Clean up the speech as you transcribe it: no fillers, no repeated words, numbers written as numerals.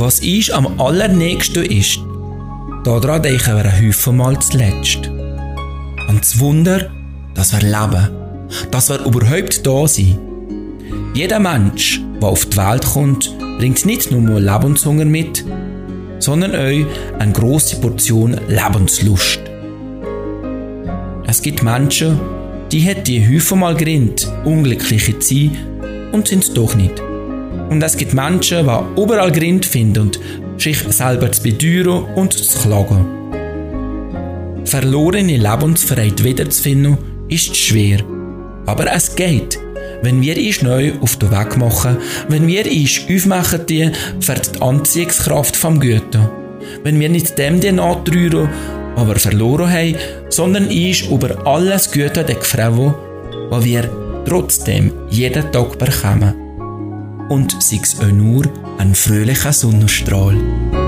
was uns am allernächsten ist, daran denken wir ein Häufchen Mal zuletzt. An das Wunder, dass wir leben, dass wir überhaupt da sind. Jeder Mensch, der auf die Welt kommt, bringt nicht nur Lebenshunger mit, sondern auch eine grosse Portion Lebenslust. Es gibt Menschen, die hätten häufig mal gerannt, unglückliche zu sein, und sind es doch nicht. Und es gibt Menschen, die überall Grund finden und sich selber zu bedauern und zu klagen. Verlorene Lebensfreiheit wiederzufinden, ist schwer. Aber es geht, wenn wir uns neu auf den Weg machen, wenn wir uns aufmachen für die Anziehungskraft vom Guten. Wenn wir nicht dem nachtrauern, was wir verloren haben, sondern uns über alles Gute freuen, was wir trotzdem jeden Tag bekommen. Und sei es auch nur ein fröhlicher Sonnenstrahl.